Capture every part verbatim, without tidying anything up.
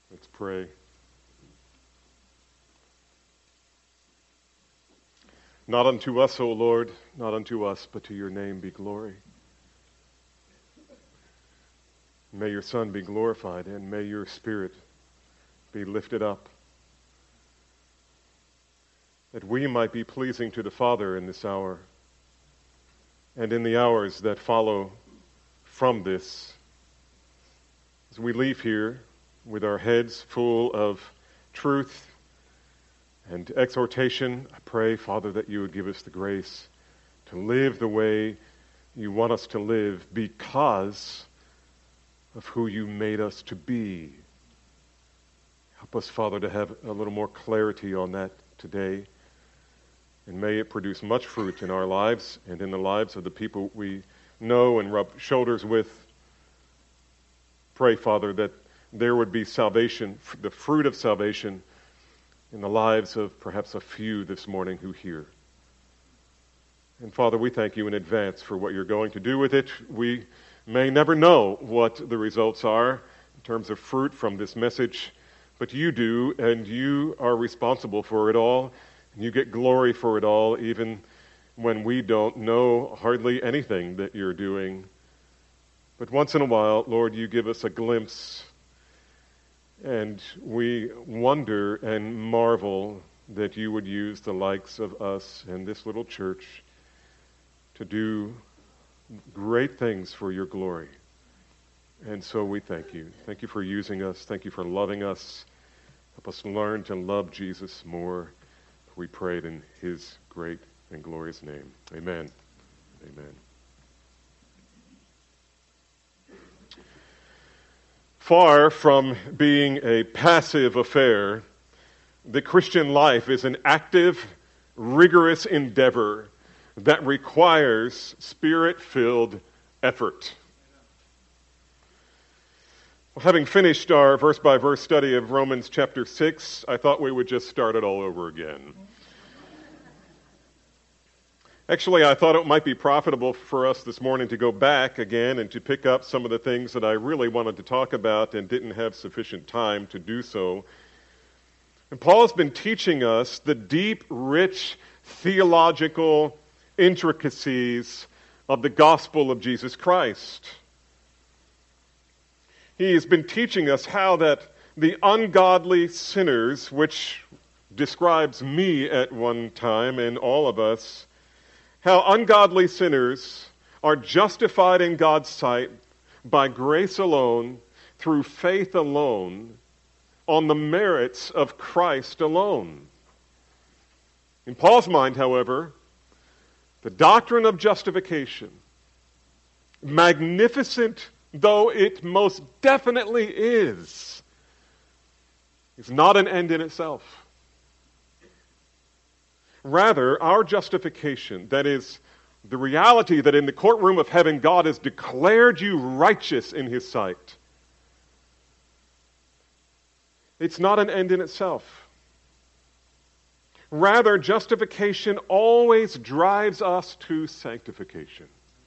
Let's pray. Not unto us, O Lord, not unto us, but to your name be glory. May your Son be glorified, and may your Spirit be lifted up, that we might be pleasing to the Father in this hour, and in the hours that follow from this. As we leave here with our heads full of truth and exhortation, I pray, Father, that you would give us the grace to live the way you want us to live because of who you made us to be. Help us, Father, to have a little more clarity on that today. And may it produce much fruit in our lives and in the lives of the people we know and rub shoulders with. Pray, Father, that there would be salvation, the fruit of salvation, in the lives of perhaps a few this morning who hear. And Father, we thank you in advance for what you're going to do with it. We may never know what the results are in terms of fruit from this message, but you do, and you are responsible for it all, and you get glory for it all, even when we don't know hardly anything that you're doing. But once in a while, Lord, you give us a glimpse, and we wonder and marvel that you would use the likes of us and this little church to do great things for your glory. And so we thank you. Thank you for using us. Thank you for loving us. Help us learn to love Jesus more. We pray it in his great and glorious name. Amen. Amen. Far from being a passive affair, the Christian life is an active, rigorous endeavor that requires Spirit-filled effort. Well, having finished our verse-by-verse study of Romans chapter six, I thought we would just start it all over again. Actually, I thought it might be profitable for us this morning to go back again and to pick up some of the things that I really wanted to talk about and didn't have sufficient time to do so. And Paul's been teaching us the deep, rich, theological intricacies of the gospel of Jesus Christ. He has been teaching us how that the ungodly sinners, which describes me at one time and all of us, how ungodly sinners are justified in God's sight by grace alone, through faith alone, on the merits of Christ alone. In Paul's mind, however, the doctrine of justification, magnificent though it most definitely is, is not an end in itself. Rather, our justification, that is, the reality that in the courtroom of heaven God has declared you righteous in his sight, it's not an end in itself. Rather, justification always drives us to sanctification.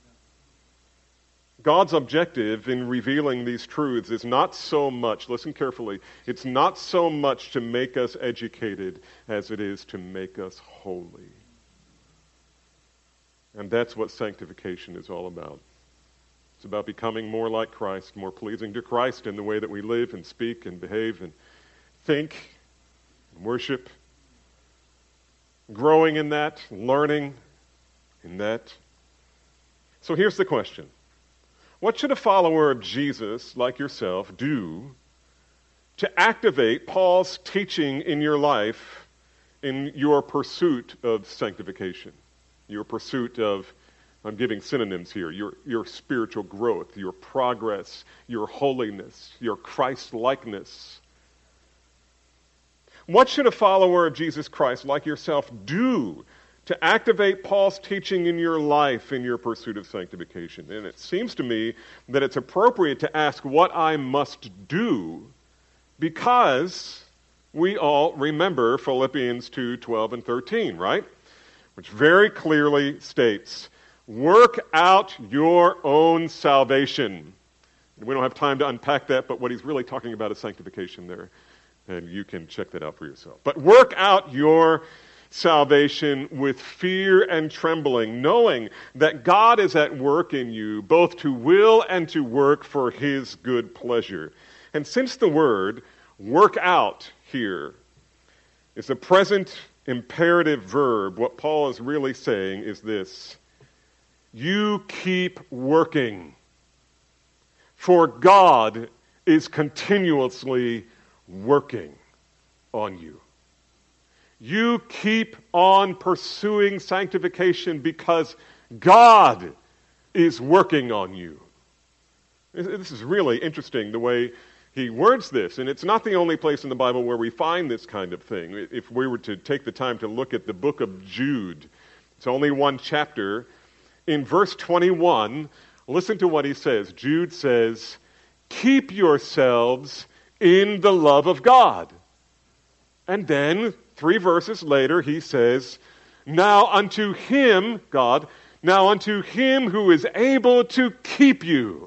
God's objective in revealing these truths is not so much, listen carefully, it's not so much to make us educated as it is to make us holy. And that's what sanctification is all about. It's about becoming more like Christ, more pleasing to Christ in the way that we live and speak and behave and think and worship. Growing in that, learning in that. So here's the question. What should a follower of Jesus, like yourself, do to activate Paul's teaching in your life in your pursuit of sanctification? Your pursuit of, I'm giving synonyms here, your, your spiritual growth, your progress, your holiness, your Christ-likeness. What should a follower of Jesus Christ, like yourself, do to activate Paul's teaching in your life in your pursuit of sanctification? And it seems to me that it's appropriate to ask what I must do, because we all remember Philippians two, twelve and thirteen, right? Which very clearly states, work out your own salvation And we don't have time to unpack that, but what he's really talking about is sanctification there. And you can check that out for yourself. But work out your salvation with fear and trembling, knowing that God is at work in you, both to will and to work for his good pleasure. And since the word work out here is a present imperative verb, what Paul is really saying is this: you keep working, for God is continuously working on you. You keep on pursuing sanctification because God is working on you. This is really interesting the way he words this, and it's not the only place in the Bible where we find this kind of thing. If we were to take the time to look at the book of Jude, it's only one chapter. In verse twenty-one, listen to what he says. Jude says, "Keep yourselves in the love of God." And then, three verses later, he says, "Now unto him," God, "now unto him who is able to keep you."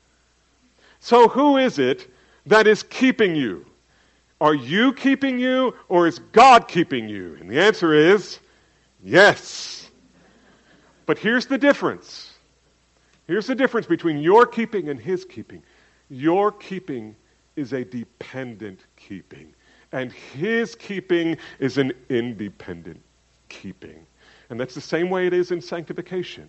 So who is it that is keeping you? Are you keeping you, or is God keeping you? And the answer is yes. But here's the difference. Here's the difference between your keeping and his keeping. Your keeping is a dependent keeping, and his keeping is an independent keeping. And that's the same way it is in sanctification.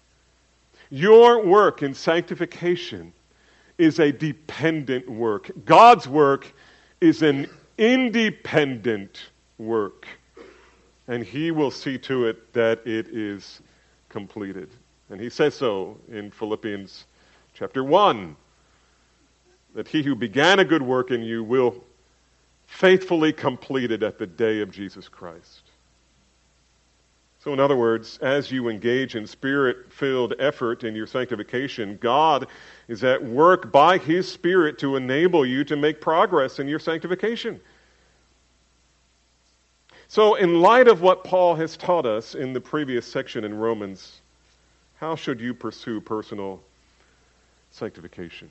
Your work in sanctification is a dependent work. God's work is an independent work, and he will see to it that it is completed. And he says so in Philippians chapter one, that he who began a good work in you will faithfully complete it at the day of Jesus Christ. So in other words, as you engage in Spirit-filled effort in your sanctification, God is at work by his Spirit to enable you to make progress in your sanctification. So in light of what Paul has taught us in the previous section in Romans, how should you pursue personal sanctification?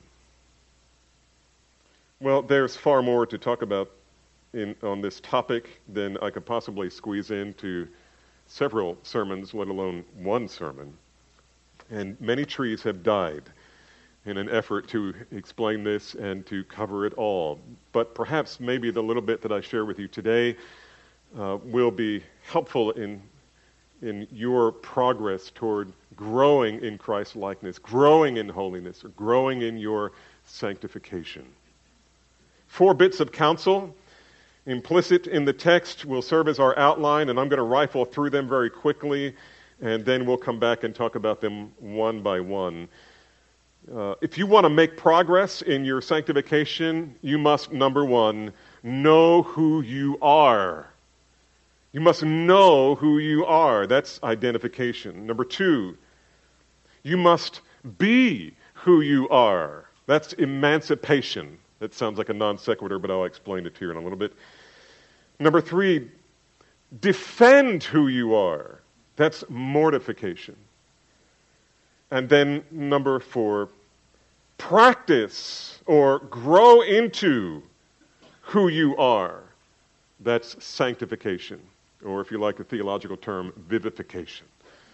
Well, there's far more to talk about in, on this topic than I could possibly squeeze into several sermons, let alone one sermon. And many trees have died in an effort to explain this and to cover it all. But perhaps maybe the little bit that I share with you today uh, will be helpful in, in your progress toward growing in Christ's likeness, growing in holiness, or growing in your sanctification. Four bits of counsel implicit in the text will serve as our outline, and I'm going to rifle through them very quickly, and then we'll come back and talk about them one by one. Uh, if you want to make progress in your sanctification, you must, number one, know who you are. You must know who you are. That's identification. Number two, you must be who you are. That's emancipation. That sounds like a non sequitur, but I'll explain it to you in a little bit. Number three, defend who you are. That's mortification. And then number four, practice or grow into who you are. That's sanctification, or if you like the theological term, vivification.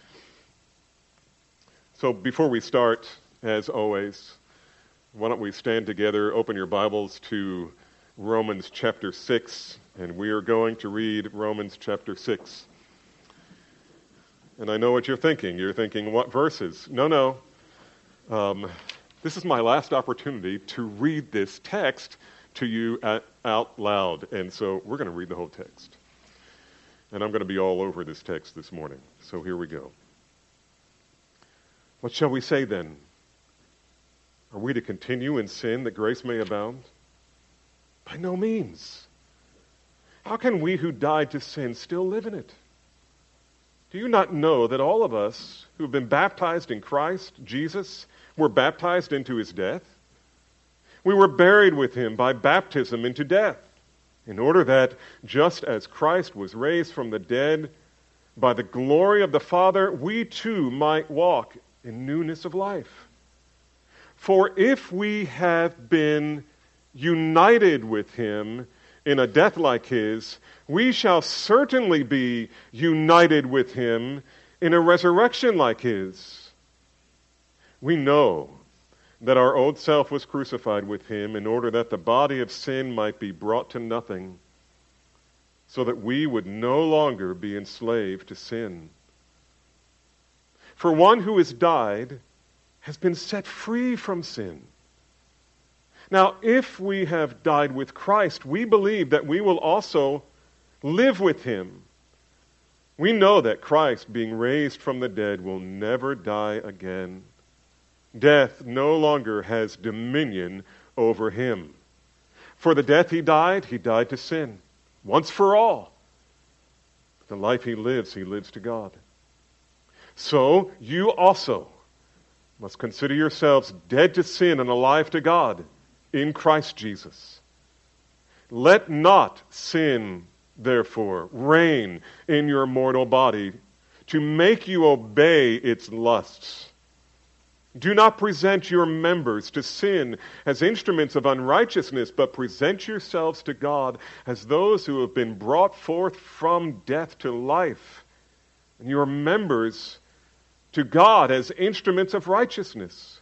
So before we start, as always, why don't we stand together, open your Bibles to Romans chapter six, and we are going to read Romans chapter six. And I know what you're thinking. You're thinking, what verses? No, no. Um, this is my last opportunity to read this text to you at, out loud. And so we're going to read the whole text. And I'm going to be all over this text this morning. So here we go. What shall we say then? Are we to continue in sin that grace may abound? By no means. How can we who died to sin still live in it? Do you not know that all of us who have been baptized in Christ Jesus were baptized into his death? We were buried with him by baptism into death, in order that, just as Christ was raised from the dead by the glory of the Father, we too might walk in newness of life. For if we have been united with him in a death like his, we shall certainly be united with him in a resurrection like his. We know that our old self was crucified with him in order that the body of sin might be brought to nothing, so that we would no longer be enslaved to sin. For one who has died has been set free from sin. Now, if we have died with Christ, we believe that we will also live with him. We know that Christ, being raised from the dead, will never die again. Death no longer has dominion over him. For the death he died, he died to sin, once for all. The life he lives, he lives to God. So you also must consider yourselves dead to sin and alive to God in Christ Jesus. Let not sin, therefore, reign in your mortal body to make you obey its lusts. Do not present your members to sin as instruments of unrighteousness, but present yourselves to God as those who have been brought forth from death to life, and your members to God as instruments of righteousness.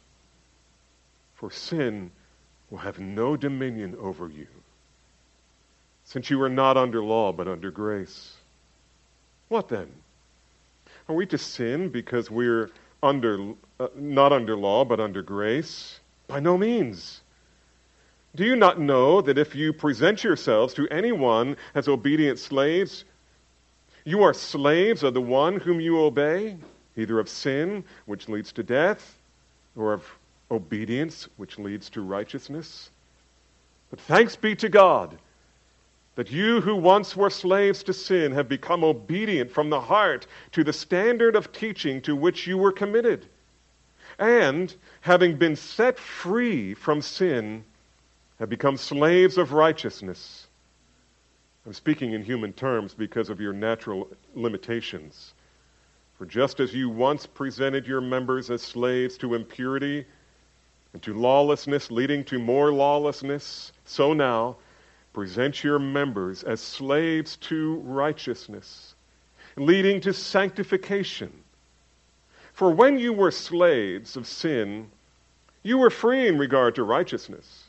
For sin will have no dominion over you, since you are not under law but under grace. What then? Are we to sin because we're under uh, not under law but under grace? By no means. Do you not know that if you present yourselves to anyone as obedient slaves, you are slaves of the one whom you obey, either of sin, which leads to death, or of obedience, which leads to righteousness? But thanks be to God that you who once were slaves to sin have become obedient from the heart to the standard of teaching to which you were committed. And, having been set free from sin, have become slaves of righteousness. I'm speaking in human terms because of your natural limitations. For just as you once presented your members as slaves to impurity and to lawlessness, leading to more lawlessness, so now present your members as slaves to righteousness, leading to sanctification. For when you were slaves of sin, you were free in regard to righteousness.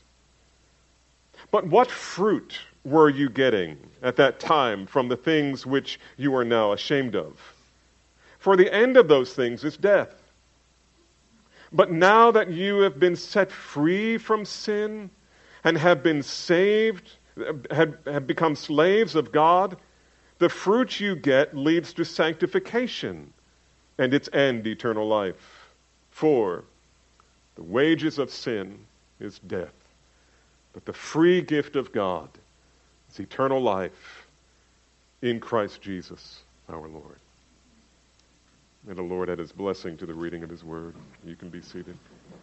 But what fruit were you getting at that time from the things which you are now ashamed of? For the end of those things is death. But now that you have been set free from sin and have been saved, have, have become slaves of God, the fruit you get leads to sanctification, and its end eternal life. For the wages of sin is death, but the free gift of God is eternal life in Christ Jesus our Lord. May the Lord add his blessing to the reading of his word. You can be seated.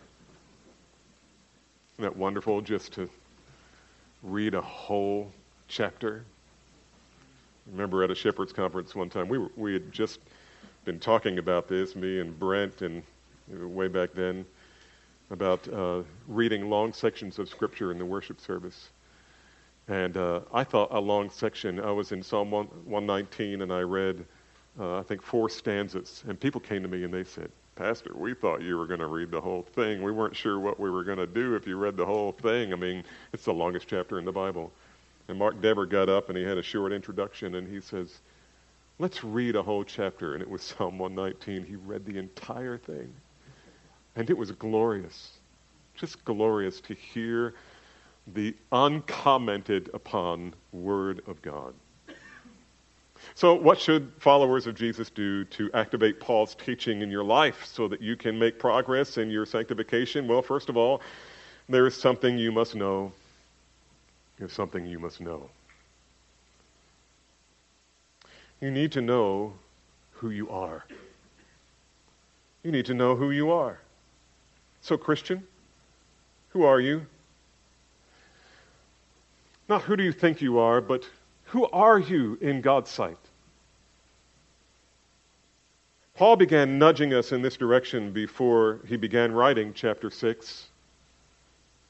Isn't that wonderful just to read a whole chapter? I remember at a shepherd's conference one time, we were, we had just been talking about this, me and Brent, and you know, way back then, about uh, reading long sections of Scripture in the worship service. And uh, I thought a long section, I was in Psalm one nineteen, and I read Uh, I think four stanzas, and people came to me and they said, "Pastor, we thought you were going to read the whole thing. We weren't sure what we were going to do if you read the whole thing." I mean, it's the longest chapter in the Bible. And Mark Dever got up and he had a short introduction and he says, "Let's read a whole chapter." And it was Psalm one nineteen. He read the entire thing. And it was glorious, just glorious to hear the uncommented upon Word of God. So what should followers of Jesus do to activate Paul's teaching in your life so that you can make progress in your sanctification? Well, first of all, there is something you must know. There's something you must know. You need to know who you are. You need to know who you are. So, Christian, who are you? Not who do you think you are, but who are you in God's sight? Paul began nudging us in this direction before he began writing chapter six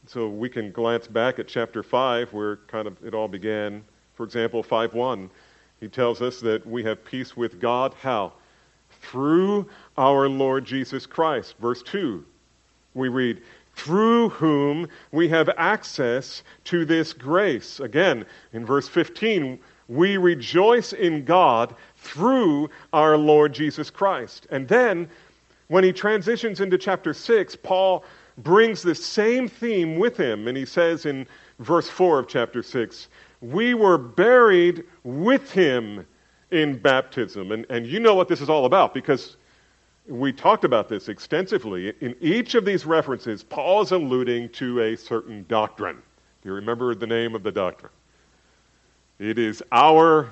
So we can glance back at chapter five where kind of it all began. For example, five one, he tells us that we have peace with God. How? Through our Lord Jesus Christ. Verse two, we read, through whom we have access to this grace. Again, in verse fifteen, we rejoice in God through our Lord Jesus Christ. And then, when he transitions into chapter six, Paul brings the same theme with him, and he says in verse four of chapter six, we were buried with him in baptism. And, and you know what this is all about, because we talked about this extensively. In each of these references, Paul is alluding to a certain doctrine. Do you remember the name of the doctrine? It is our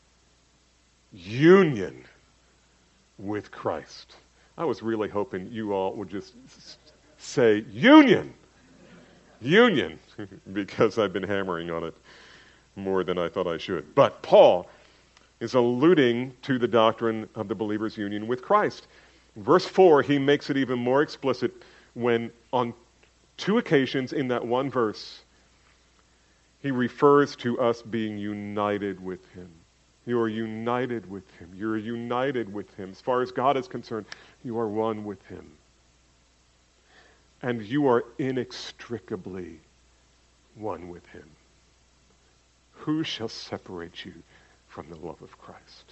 union with Christ. I was really hoping you all would just say union. Union, because I've been hammering on it more than I thought I should. But Paul is alluding to the doctrine of the believer's union with Christ. Verse four, he makes it even more explicit when on two occasions in that one verse, he refers to us being united with him. You are united with him. You're united with him. As far as God is concerned, you are one with him. And you are inextricably one with him. Who shall separate you from the love of Christ?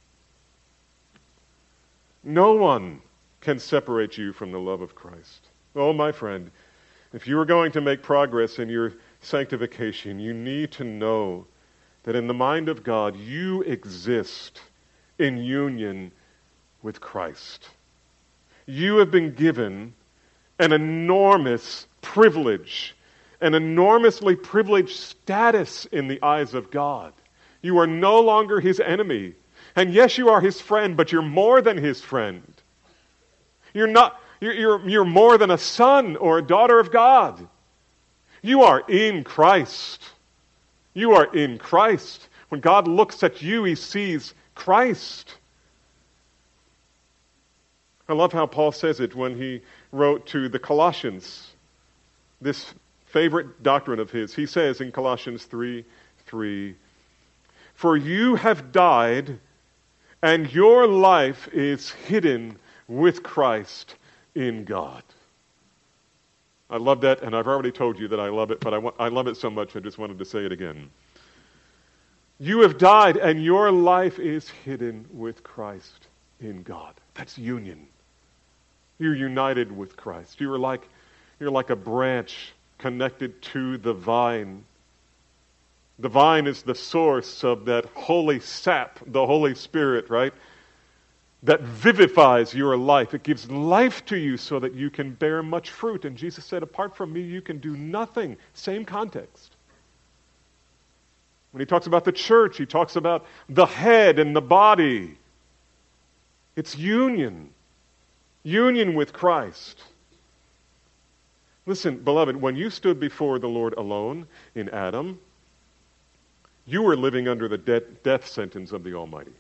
No one can separate you from the love of Christ. Oh, my friend, if you are going to make progress in your sanctification, you need to know that in the mind of God, you exist in union with Christ. You have been given an enormous privilege, an enormously privileged status in the eyes of God. You are no longer his enemy. And yes, you are his friend, but you're more than his friend. You're not, you're, you're, you're more than a son or a daughter of God. You are in Christ. You are in Christ. When God looks at you, he sees Christ. I love how Paul says it when he wrote to the Colossians, this favorite doctrine of his. He says in Colossians three three, for you have died, and your life is hidden with Christ in God. I love that, and I've already told you that I love it, but I, wa- I love it so much I just wanted to say it again. You have died, and your life is hidden with Christ in God. That's union. You're united with Christ. You're like, you're like a branch connected to the vine. The vine is the source of that holy sap, the Holy Spirit, right? That vivifies your life. It gives life to you so that you can bear much fruit. And Jesus said, apart from me, you can do nothing. Same context. When he talks about the church, he talks about the head and the body. It's union. Union with Christ. Listen, beloved, when you stood before the Lord alone in Adam, you were living under the de- death sentence of the Almighty.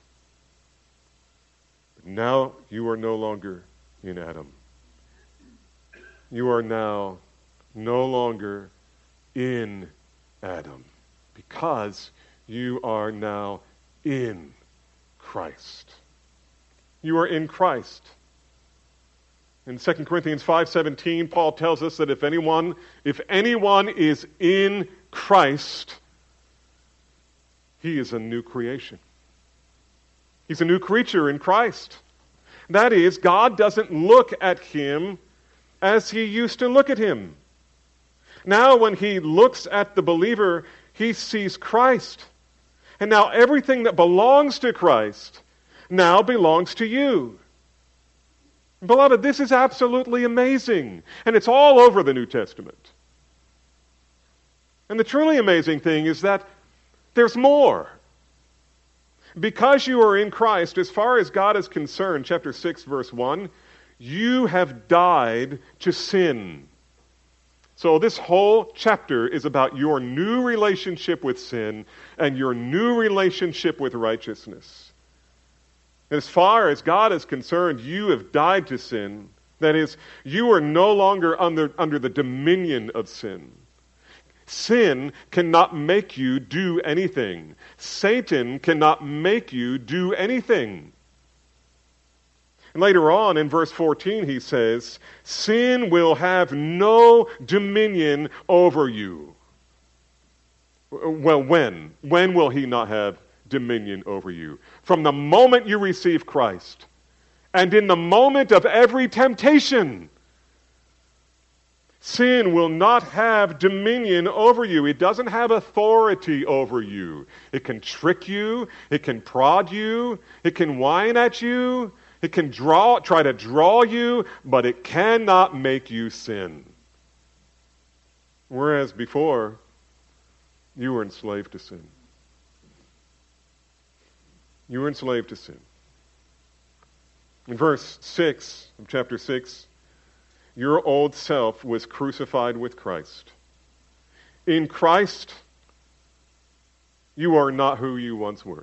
But now you are no longer in Adam. You are now no longer in Adam because you are now in Christ. You are in Christ. In Second Corinthians five seventeen, Paul tells us that if anyone, if anyone is in Christ, he is a new creation. He's a new creature in Christ. That is, God doesn't look at him as he used to look at him. Now when he looks at the believer, he sees Christ. And now everything that belongs to Christ now belongs to you. Beloved, this is absolutely amazing. And it's all over the New Testament. And the truly amazing thing is that there's more. Because you are in Christ, as far as God is concerned, chapter six, verse one, you have died to sin. So this whole chapter is about your new relationship with sin and your new relationship with righteousness. As far as God is concerned, you have died to sin. That is, you are no longer under, under the dominion of sin. Sin cannot make you do anything. Satan cannot make you do anything. And later on in verse fourteen he says, sin will have no dominion over you. Well, when? When will he not have dominion over you? From the moment you receive Christ, and in the moment of every temptation. Sin will not have dominion over you. It doesn't have authority over you. It can trick you. It can prod you. It can whine at you. It can draw, try to draw you, but it cannot make you sin. Whereas before, you were enslaved to sin. You were enslaved to sin. In verse six of chapter six, your old self was crucified with Christ. In Christ, you are not who you once were.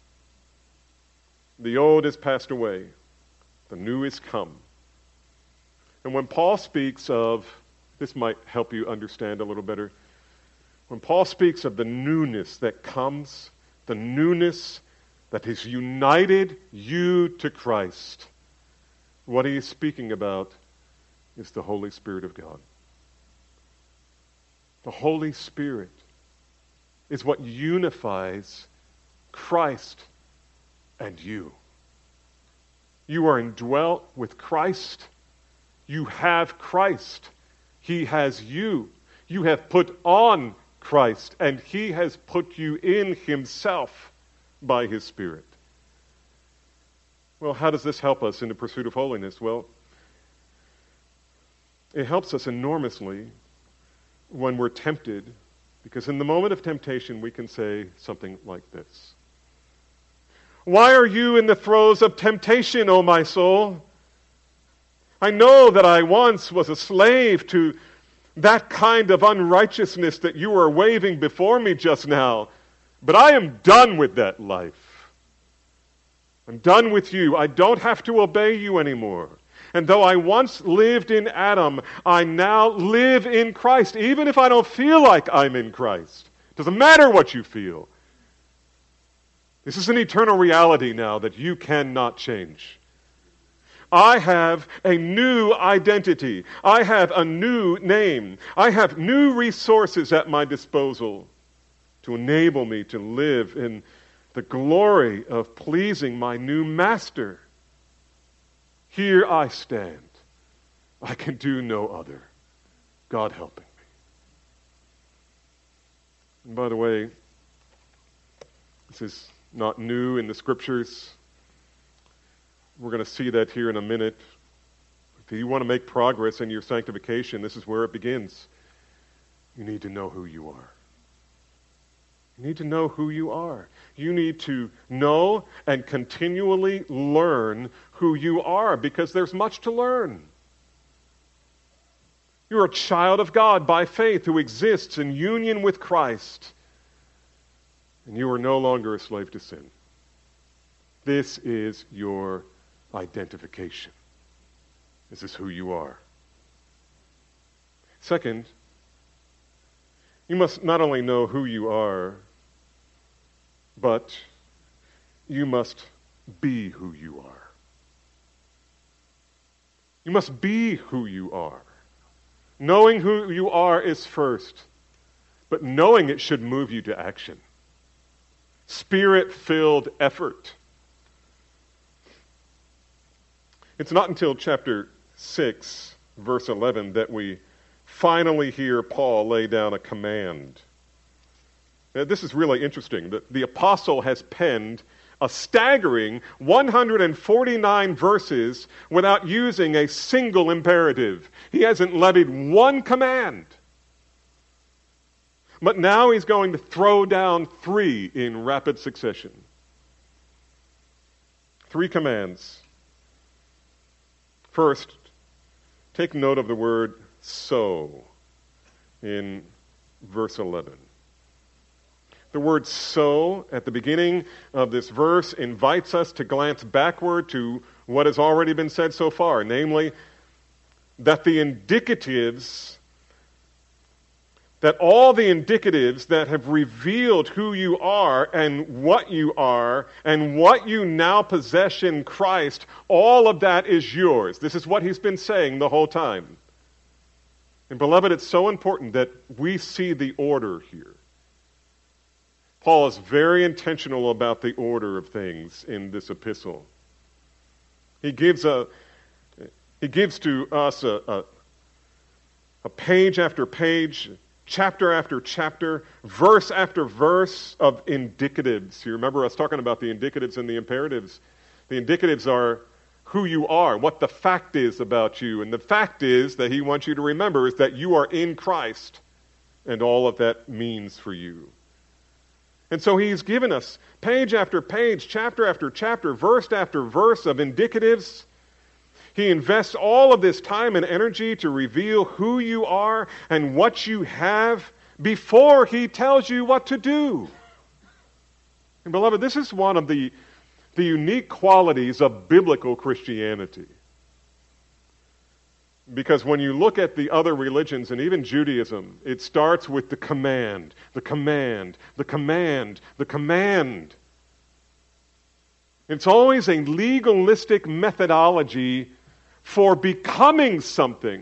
The old has passed away. The new is come. And when Paul speaks of, this might help you understand a little better, when Paul speaks of the newness that comes, the newness that has united you to Christ, what he is speaking about is the Holy Spirit of God. The Holy Spirit is what unifies Christ and you. You are indwelt with Christ. You have Christ. He has you. You have put on Christ, and he has put you in himself by his Spirit. Well, how does this help us in the pursuit of holiness? Well, it helps us enormously when we're tempted, because in the moment of temptation we can say something like this. Why are you in the throes of temptation, O my soul? I know that I once was a slave to that kind of unrighteousness that you are waving before me just now, but I am done with that life. I'm done with you. I don't have to obey you anymore. And though I once lived in Adam, I now live in Christ, even if I don't feel like I'm in Christ. Doesn't matter what you feel. This is an eternal reality now that you cannot change. I have a new identity. I have a new name. I have new resources at my disposal to enable me to live in the glory of pleasing my new master. Here I stand. I can do no other. God helping me. And by the way, this is not new in the Scriptures. We're going to see that here in a minute. If you want to make progress in your sanctification, this is where it begins. You need to know who you are. You need to know who you are. You need to know and continually learn who you are, because there's much to learn. You're a child of God by faith who exists in union with Christ. And you are no longer a slave to sin. This is your identification. This is who you are. Second, you must not only know who you are, but you must be who you are. You must be who you are. Knowing who you are is first, but knowing it should move you to action. Spirit-filled effort. It's not until chapter six, verse eleven, that we finally hear Paul lay down a command. Now, this is really interesting. The, the apostle has penned a staggering one hundred forty-nine verses without using a single imperative. He hasn't levied one command. But now he's going to throw down three in rapid succession. Three commands. First, take note of the word so in verse eleven. The word so at the beginning of this verse invites us to glance backward to what has already been said so far, namely, that the indicatives, that all the indicatives that have revealed who you are and what you are and what you now possess in Christ, all of that is yours. This is what he's been saying the whole time. And beloved, it's so important that we see the order here. Paul is very intentional about the order of things in this epistle. He gives a he gives to us a, a, a page after page, chapter after chapter, verse after verse of indicatives. You remember us talking about the indicatives and the imperatives. The indicatives are who you are, what the fact is about you. And the fact is that he wants you to remember is that you are in Christ and all of that means for you. And so he's given us page after page, chapter after chapter, verse after verse of indicatives. He invests all of this time and energy to reveal who you are and what you have before he tells you what to do. And beloved, this is one of the, the unique qualities of biblical Christianity. Because when you look at the other religions and even Judaism, it starts with the command, the command, the command, the command. It's always a legalistic methodology for becoming something.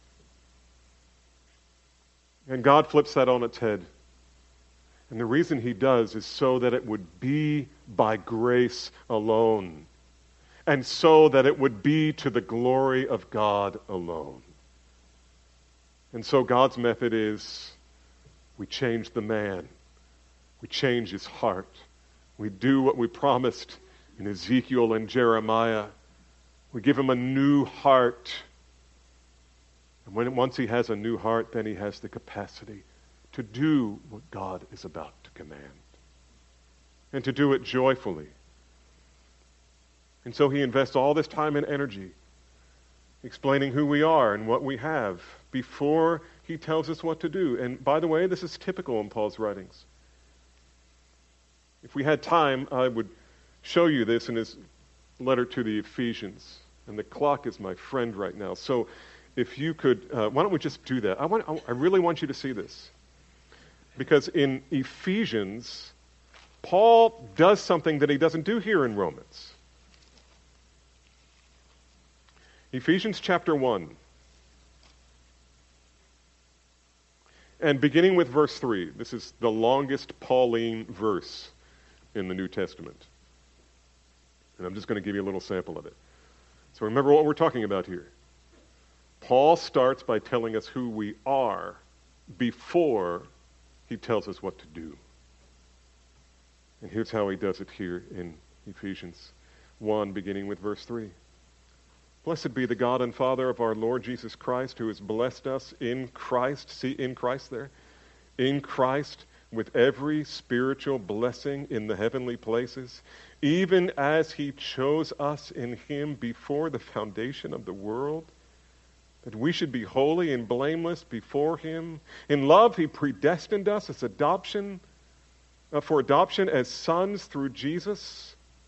And God flips that on its head. And the reason he does is so that it would be by grace alone. And so that it would be to the glory of God alone. And so God's method is we change the man. We change his heart. We do what we promised in Ezekiel and Jeremiah. We give him a new heart. And when once he has a new heart, then he has the capacity to do what God is about to command. And to do it joyfully. And so he invests all this time and energy explaining who we are and what we have before he tells us what to do. And by the way, this is typical in Paul's writings. If we had time, I would show you this in his letter to the Ephesians. And the clock is my friend right now. So if you could, uh, why don't we just do that? I want, I really want you to see this. Because in Ephesians, Paul does something that he doesn't do here in Romans. Ephesians chapter one. And beginning with verse three. This is the longest Pauline verse in the New Testament. And I'm just going to give you a little sample of it. So remember what we're talking about here. Paul starts by telling us who we are before he tells us what to do. And here's how he does it here in Ephesians one, beginning with verse three. Blessed be the God and Father of our Lord Jesus Christ, who has blessed us in Christ. See, in Christ there? In Christ, with every spiritual blessing in the heavenly places, even as he chose us in him before the foundation of the world, that we should be holy and blameless before him. In love, he predestined us as adoption, uh, for adoption as sons through Jesus,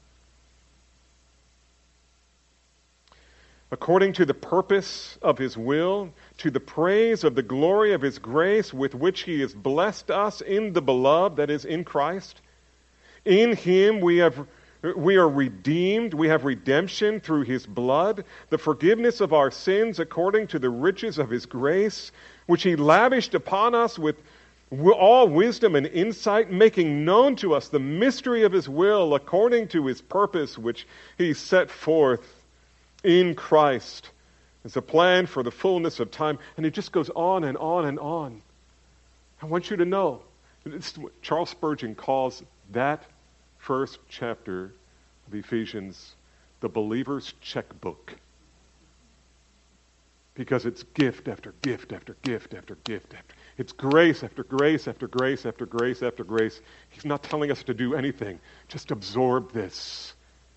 according to the purpose of his will, to the praise of the glory of his grace with which he has blessed us in the beloved, that is, in Christ. In him we have we are redeemed, we have redemption through his blood, the forgiveness of our sins according to the riches of his grace, which he lavished upon us with all wisdom and insight, making known to us the mystery of his will according to his purpose, which he set forth in Christ as a plan for the fullness of time. And it just goes on and on and on. I want you to know, it's what Charles Spurgeon calls that first chapter of Ephesians the believer's checkbook. Because it's gift after gift after gift after gift after. It's grace after grace after grace after grace after grace. He's not telling us to do anything. Just absorb this.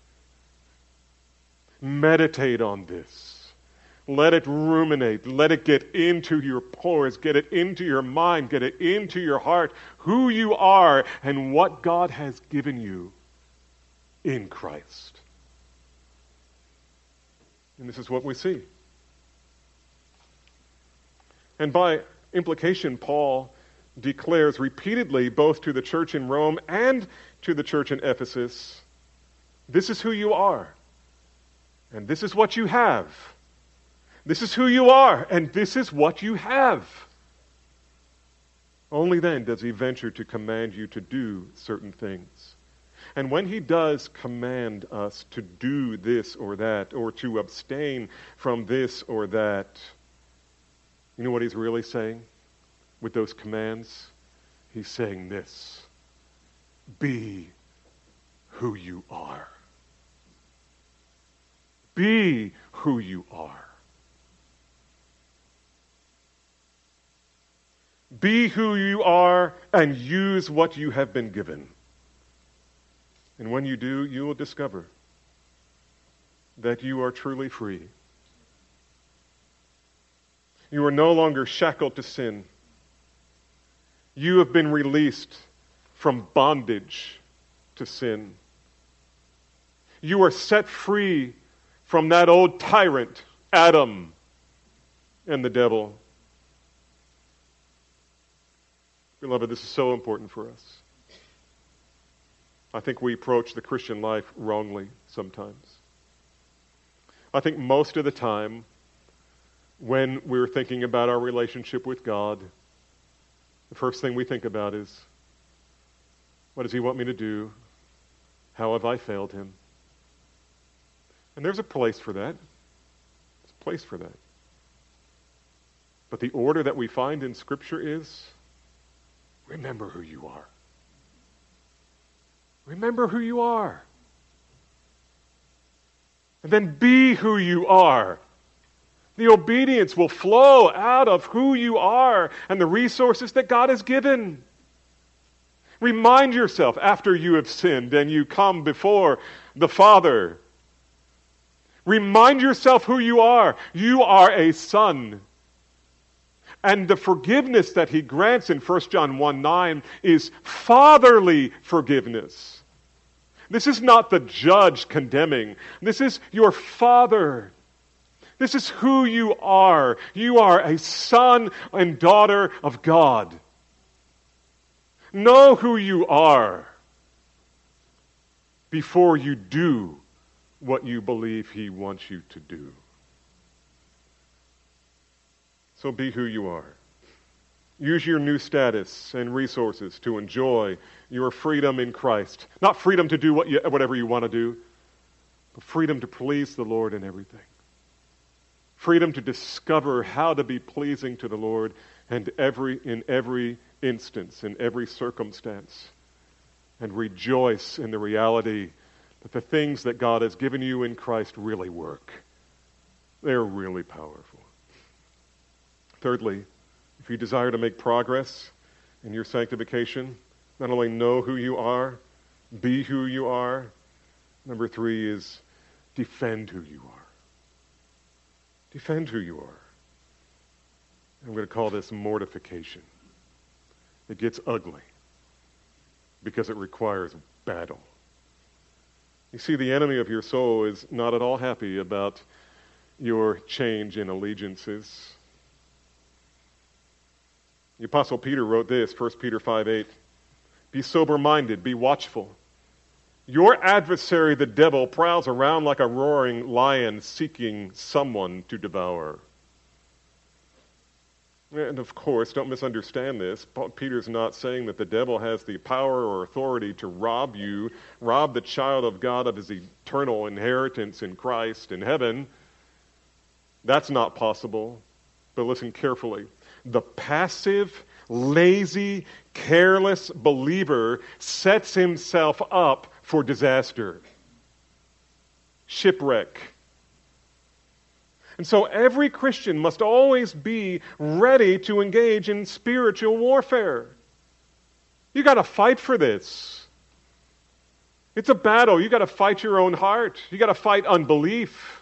Meditate on this. Let it ruminate. Let it get into your pores. Get it into your mind. Get it into your heart. Who you are and what God has given you in Christ. And this is what we see. And by implication, Paul declares repeatedly, both to the church in Rome and to the church in Ephesus, this is who you are, and this is what you have. This is who you are, and this is what you have. Only then does he venture to command you to do certain things. And when he does command us to do this or that, or to abstain from this or that, you know what he's really saying with those commands? He's saying this: be who you are. Be who you are. Be who you are and use what you have been given. And when you do, you will discover that you are truly free. You are no longer shackled to sin. You have been released from bondage to sin. You are set free from that old tyrant, Adam, and the devil. Beloved, this is so important for us. I think we approach the Christian life wrongly sometimes. I think most of the time, when we're thinking about our relationship with God, the first thing we think about is, what does he want me to do? How have I failed him? And there's a place for that. There's a place for that. But the order that we find in Scripture is, remember who you are. Remember who you are. And then be who you are. The obedience will flow out of who you are and the resources that God has given. Remind yourself after you have sinned and you come before the Father. Remind yourself who you are. You are a son. And the forgiveness that he grants in First John one nine is fatherly forgiveness. This is not the judge condemning. This is your Father. This is who you are. You are a son and daughter of God. Know who you are before you do what you believe he wants you to do. So be who you are. Use your new status and resources to enjoy your freedom in Christ. Not freedom to do what you, whatever you want to do, but freedom to please the Lord in everything. Freedom to discover how to be pleasing to the Lord and every in every instance, in every circumstance. And rejoice in the reality that the things that God has given you in Christ really work. They're really powerful. Thirdly, if you desire to make progress in your sanctification, not only know who you are, be who you are. Number three is defend who you are. Defend who you are. I'm going to call this mortification. It gets ugly because it requires battle. You see, the enemy of your soul is not at all happy about your change in allegiances. The Apostle Peter wrote this, First Peter five eight, be sober-minded, be watchful. Your adversary, the devil, prowls around like a roaring lion seeking someone to devour. And of course, don't misunderstand this. Peter's not saying that the devil has the power or authority to rob you, rob the child of God of his eternal inheritance in Christ in heaven. That's not possible. But listen carefully. The passive, lazy, careless believer sets himself up for disaster, shipwreck. And so every Christian must always be ready to engage in spiritual warfare. You got to fight for this. It's a battle. You got to fight your own heart. You got to fight unbelief.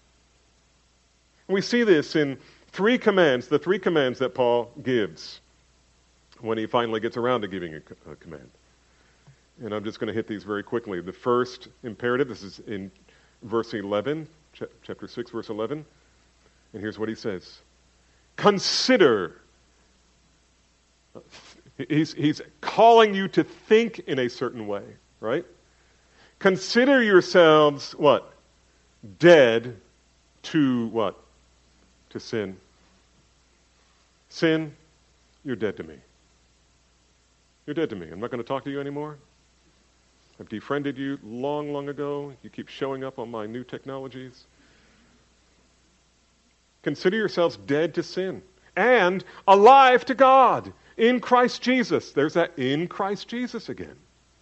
We see this in three commands, the three commands that Paul gives when he finally gets around to giving a, a command. And I'm just going to hit these very quickly. The first imperative, this is in verse eleven, ch- chapter six, verse eleven. And here's what he says. Consider. He's, he's calling you to think in a certain way, right? Consider yourselves, what? Dead to what? To sin. Sin, you're dead to me. You're dead to me. I'm not going to talk to you anymore. I've defriended you long, long ago. You keep showing up on my new technologies. Consider yourselves dead to sin and alive to God in Christ Jesus. There's that in Christ Jesus again.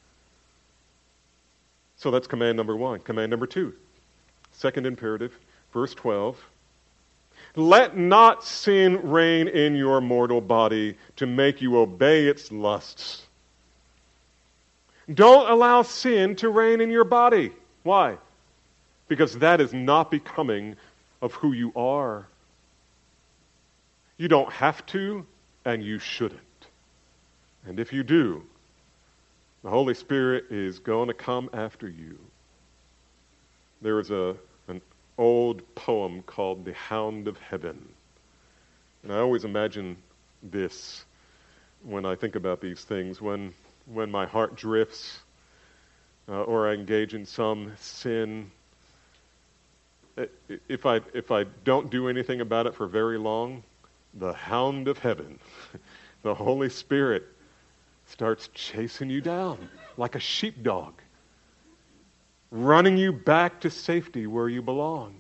So that's command number one. Command number two. Second imperative, verse twelve. Let not sin reign in your mortal body to make you obey its lusts. Don't allow sin to reign in your body. Why? Because that is not becoming of who you are. You don't have to, and you shouldn't. And if you do, the Holy Spirit is going to come after you. There is a an old poem called The Hound of Heaven. And I always imagine this when I think about these things. When when my heart drifts uh, or I engage in some sin, if I if I don't do anything about it for very long, the Hound of Heaven, the Holy Spirit, starts chasing you down like a sheepdog, running you back to safety where you belong.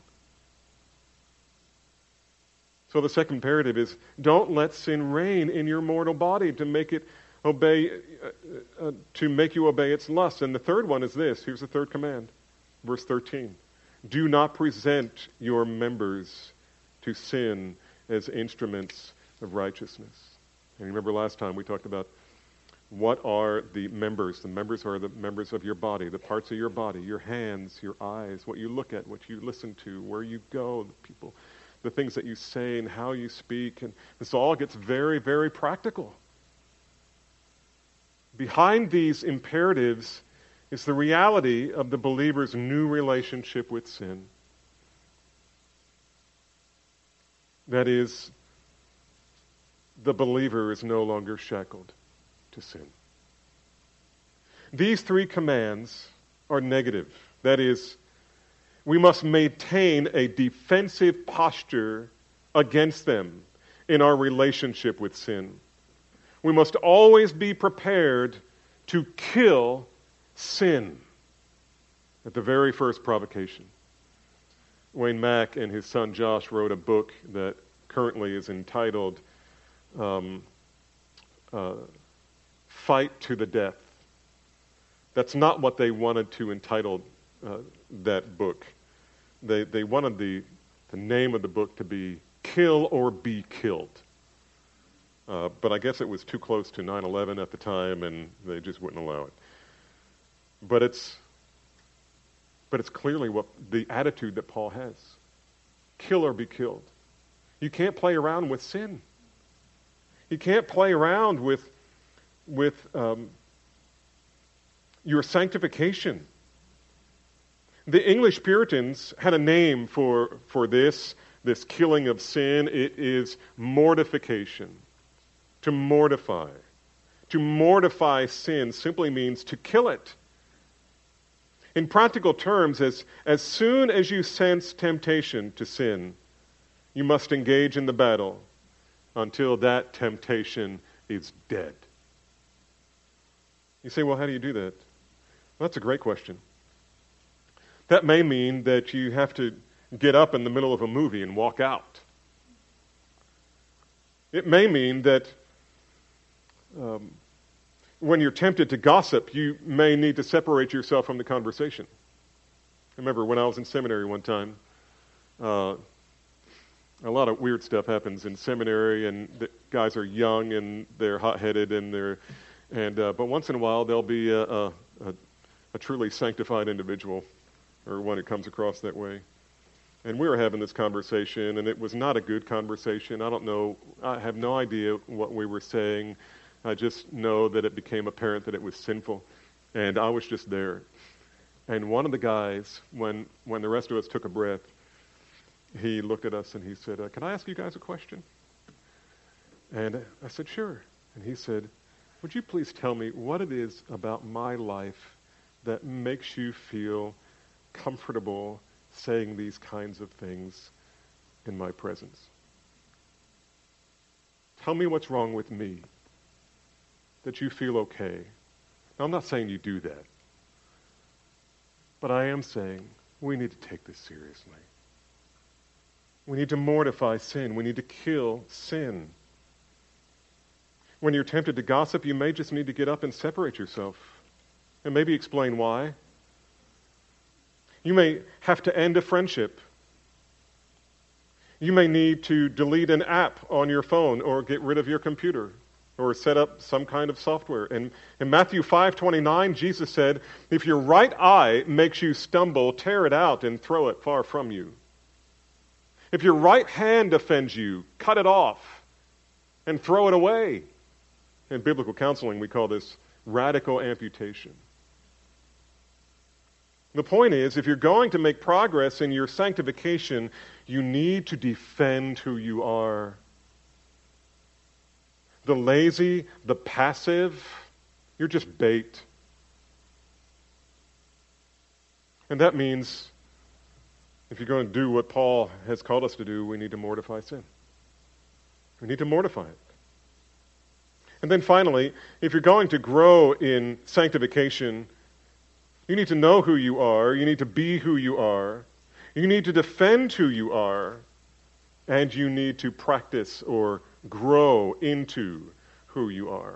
So the second imperative is, don't let sin reign in your mortal body to make it obey, uh, uh, to make you obey its lusts. And the third one is this. Here's the third command, verse thirteen. Do not present your members to sin as instruments of righteousness. And remember last time we talked about what are the members. The members are the members of your body, the parts of your body, your hands, your eyes, what you look at, what you listen to, where you go, the people, the things that you say and how you speak. And this all gets very, very practical. Behind these imperatives is the reality of the believer's new relationship with sin. That is, the believer is no longer shackled to sin. These three commands are negative. That is, we must maintain a defensive posture against them in our relationship with sin. We must always be prepared to kill sin at the very first provocation. Wayne Mack and his son Josh wrote a book that currently is entitled um, uh, Fight to the Death. That's not what they wanted to entitle uh, that book. They they wanted the, the name of the book to be Kill or Be Killed. Uh, but I guess it was too close to nine eleven at the time, and they just wouldn't allow it. But it's but it's clearly what the attitude that Paul has. Kill or be killed. You can't play around with sin. You can't play around with with um, your sanctification. The English Puritans had a name for for this this killing of sin. It is mortification. To mortify. To mortify sin simply means to kill it. In practical terms, as, as soon as you sense temptation to sin, you must engage in the battle until that temptation is dead. You say, well, how do you do that? Well, that's a great question. That may mean that you have to get up in the middle of a movie and walk out. It may mean that um, when you're tempted to gossip, you may need to separate yourself from the conversation. I remember when I was in seminary one time, uh, a lot of weird stuff happens in seminary, and the guys are young and they're hot-headed, and they're, and uh, but once in a while there'll be a, a, a, a truly sanctified individual, or one who comes across that way. And we were having this conversation, and it was not a good conversation. I don't know, I have no idea what we were saying. I just know that it became apparent that it was sinful, and I was just there. And one of the guys, when when the rest of us took a breath, he looked at us and he said, uh, can I ask you guys a question? And I said, sure. And he said, would you please tell me what it is about my life that makes you feel comfortable saying these kinds of things in my presence? Tell me what's wrong with me that you feel okay. Now, I'm not saying you do that, but I am saying we need to take this seriously. We need to mortify sin. We need to kill sin. When you're tempted to gossip, you may just need to get up and separate yourself and maybe explain why. You may have to end a friendship. You may need to delete an app on your phone or get rid of your computer or set up some kind of software. And in Matthew five twenty-nine, Jesus said, if your right eye makes you stumble, tear it out and throw it far from you. If your right hand offends you, cut it off and throw it away. In biblical counseling, we call this radical amputation. The point is, if you're going to make progress in your sanctification, you need to defend who you are. The lazy, the passive, you're just bait. And that means if you're going to do what Paul has called us to do, we need to mortify sin. We need to mortify it. And then finally, if you're going to grow in sanctification, you need to know who you are. You need to be who you are. You need to defend who you are. And you need to practice or grow into who you are.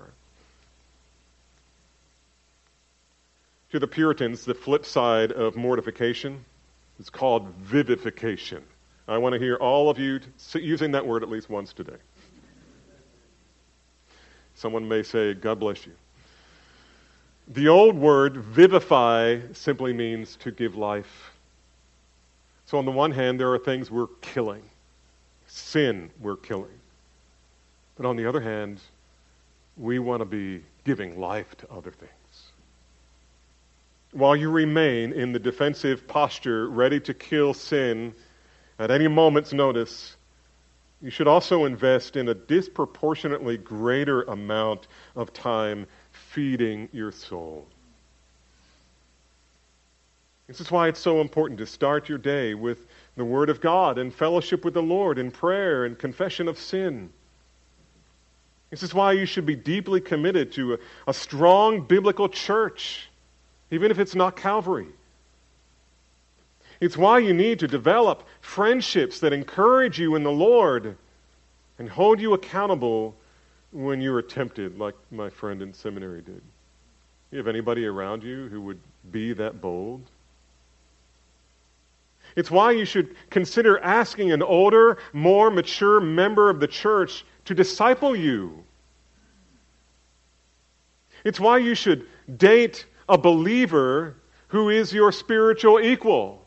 To the Puritans, the flip side of mortification is called vivification. I want to hear all of you using that word at least once today. Someone may say, God bless you. The old word vivify simply means to give life. So on the one hand, there are things we're killing. Sin we're killing. But on the other hand, we want to be giving life to other things. While you remain in the defensive posture, ready to kill sin at any moment's notice, you should also invest in a disproportionately greater amount of time feeding your soul. This is why it's so important to start your day with the Word of God and fellowship with the Lord in prayer and confession of sin. This is why you should be deeply committed to a, a strong biblical church, even if it's not Calvary. It's why you need to develop friendships that encourage you in the Lord and hold you accountable when you are tempted, like my friend in seminary did. You have anybody around you who would be that bold? It's why you should consider asking an older, more mature member of the church to disciple you. It's why you should date a believer who is your spiritual equal.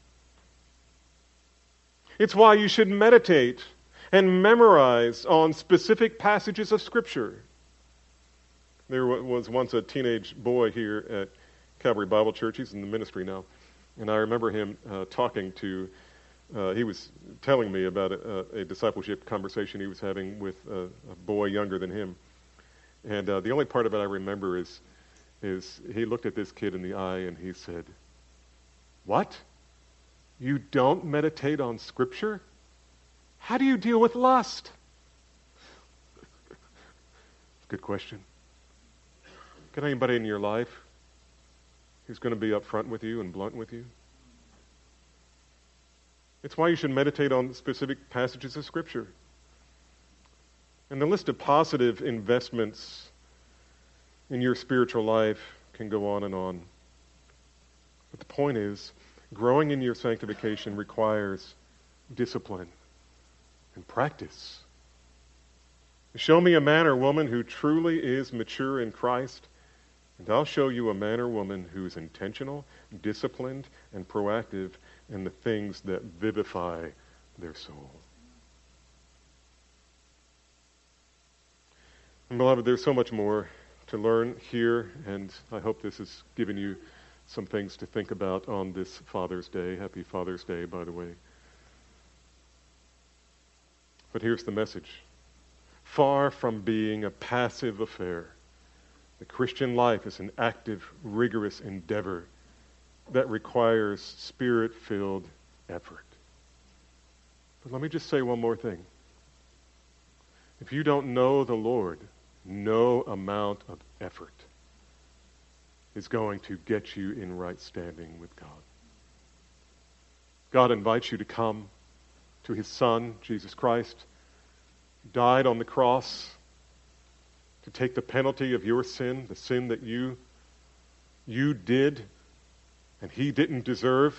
It's why you should meditate and memorize on specific passages of Scripture. There was once a teenage boy here at Calvary Bible Church. He's in the ministry now. And I remember him uh, talking to, uh, he was telling me about a, a discipleship conversation he was having with a, a boy younger than him. And uh, the only part of it I remember is, is he looked at this kid in the eye and he said, "What? You don't meditate on Scripture? How do you deal with lust?" Good question. Got anybody in your life who's going to be upfront with you and blunt with you? It's why you should meditate on specific passages of Scripture. And the list of positive investments in your spiritual life can go on and on. But the point is, growing in your sanctification requires discipline and practice. Show me a man or woman who truly is mature in Christ, and I'll show you a man or woman who is intentional, disciplined, and proactive in the things that vivify their soul. And beloved, there's so much more to learn here, and I hope this has given you some things to think about on this Father's Day. Happy Father's Day, by the way. But here's the message. far from being a passive affair. The Christian life is an active, rigorous endeavor that requires Spirit-filled effort. But let me just say one more thing. If you don't know the Lord, no amount of effort is going to get you in right standing with God. God invites you to come to his Son, Jesus Christ, who died on the cross to take the penalty of your sin, the sin that you, you did and he didn't deserve.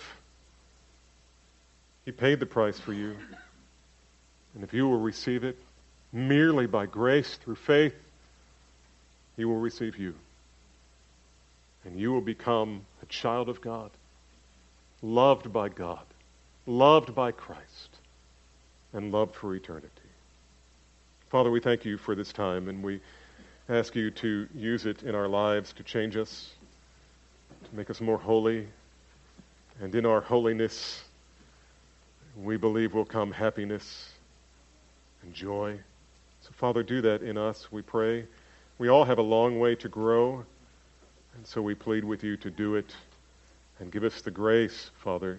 He paid the price for you. And if you will receive it merely by grace through faith, he will receive you. And you will become a child of God, loved by God, loved by Christ, and loved for eternity. Father, we thank you for this time, and we ask you to use it in our lives to change us, to make us more holy. And in our holiness, we believe will come happiness and joy. So, Father, do that in us, we pray. We all have a long way to grow, and so we plead with you to do it. And give us the grace, Father,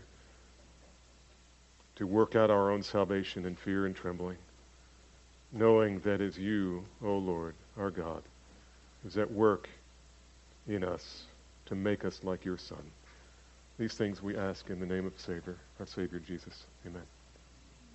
to work out our own salvation in fear and trembling, knowing that is you, O Lord, our God, who's at work in us to make us like your Son. These things we ask in the name of Savior, our Savior Jesus. Amen.